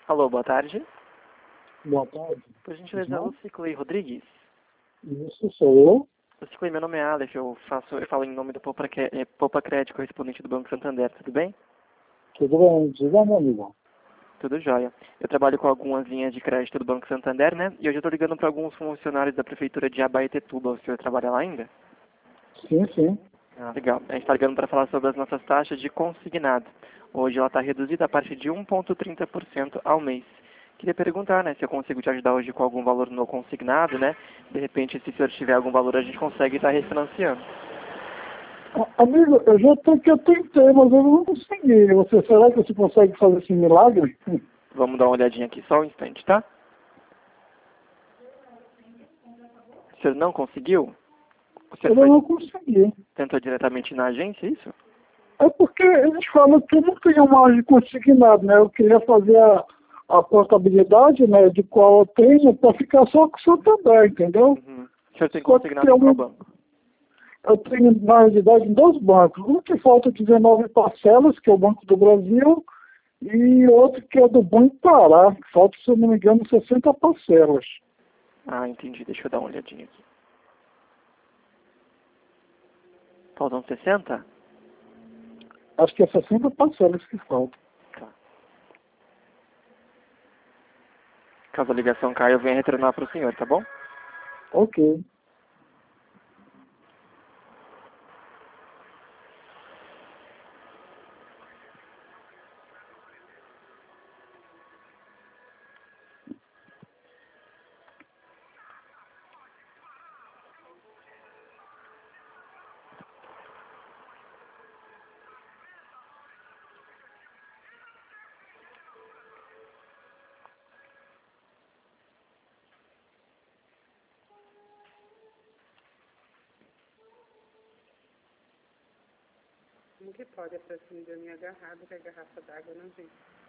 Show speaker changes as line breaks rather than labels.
Alô, boa tarde.
Boa tarde.
Por gentileza, o Ciclei Rodrigues.
Isso sou eu.
O Ciclei, meu nome é Alex, eu falo em nome do Poupa Crédito, correspondente do Banco Santander, tudo bem?
Tudo bem? Diga, meu amigo.
Tudo jóia. Eu trabalho com algumas linhas de crédito do Banco Santander, né? E hoje eu estou ligando para alguns funcionários da Prefeitura de Abaetetuba. O senhor trabalha lá ainda?
Sim, sim.
Ah, legal. A gente está ligando para falar sobre as nossas taxas de consignado. Hoje ela está reduzida a partir de 1,30% ao mês. Queria perguntar, né, se eu consigo te ajudar hoje com algum valor no consignado, né? De repente, se o senhor tiver algum valor, a gente consegue estar refinanciando.
Amigo, eu tentei, mas eu não consegui. Será que você consegue fazer esse milagre?
Vamos dar uma olhadinha aqui, só um instante, tá? O senhor não conseguiu? O senhor
Eu não consegui.
tentou diretamente na agência, isso?
É porque eles falam que eu não tenho margem consignado, né? Eu queria fazer a portabilidade, né, de qual eu tenho, para ficar só com o Santander, entendeu?
Uhum. O senhor tem
Só que
consignado em qual banco?
eu tenho margem em dois bancos. Um que falta 19 parcelas, que é o Banco do Brasil, e outro que é do Banco Pará, que falta, se eu não me engano, 60 parcelas.
Ah, entendi. Deixa eu dar uma olhadinha aqui. Faltam 60?
Acho que é 60 parcelas que faltam.
Tá. Caso a ligação caia, eu venho retornar para o senhor, tá bom?
Ok.
Como que pode a pessoa me deu minha garrafa, que a garrafa d'água não vem?